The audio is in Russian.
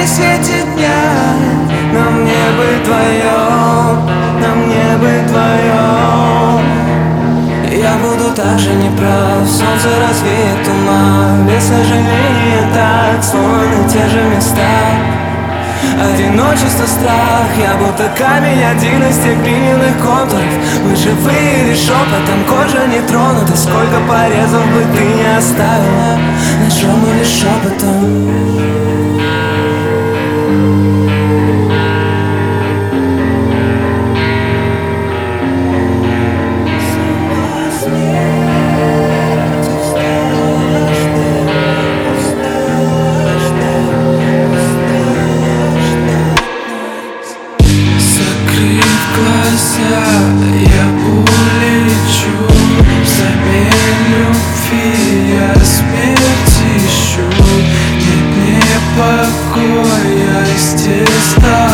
при свете дня. Нам не быть вдвоем, нам не быть вдвоем. Я буду так же неправ, солнце развеет туман. Без сожаления так, словно те же места. Одиночество, страх, я будто камень, один из тех глиняных контуров. Мы живые лишь шепотом, кожа не тронута. Сколько порезов бы ты не оставила, ножом или шепотом. Я улечу взамен любви, я смерть ищу. Нет мне покоя, естественно.